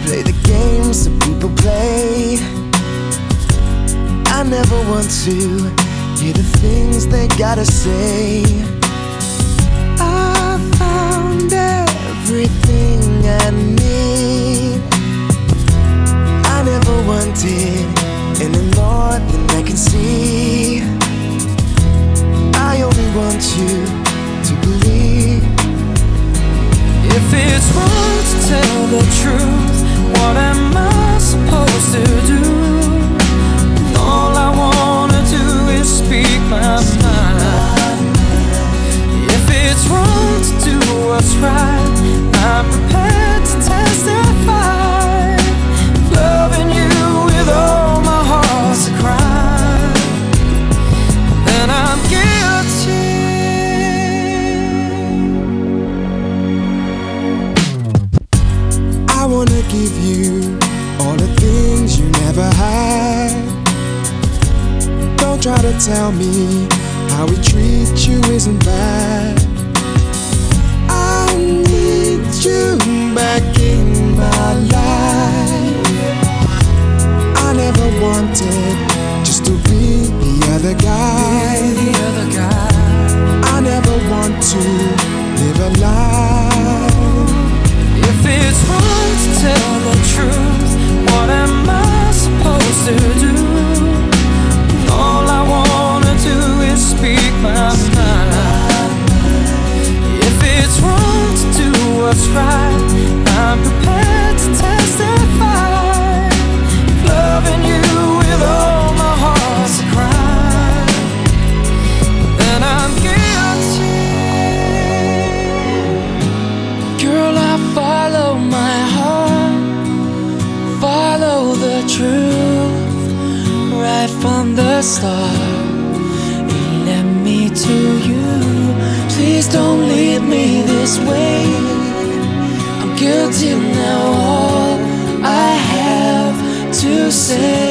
play the games that people play. I never want to hear the things they gotta say. I found everything I need. I never wanted any more than I can see. I only want you to believe. If it's wrong to tell the truth, what am I supposed to do? All I wanna do is speak my mind. If it's wrong to do what's right, I'm prepared to testify. Loving you with all my heart's a crime, then I'm guilty. I wanna give you all the things you never had. Don't try to tell me how we treat you isn't bad. I need you back in my life. I never wanted just to be the other guy. I never want to live a lie. If it's wrong to tell the truth, what am I supposed to do? All I wanna do is speak my mind. If it's wrong to do what's right, I'm prepared to testify. Loving you with all my heart's a crime, then I'm guilty. Girl, I follow my heart, follow the truth. Right from the start, it led me to you. Please don't leave me this way. I'm guilty now, all I have to say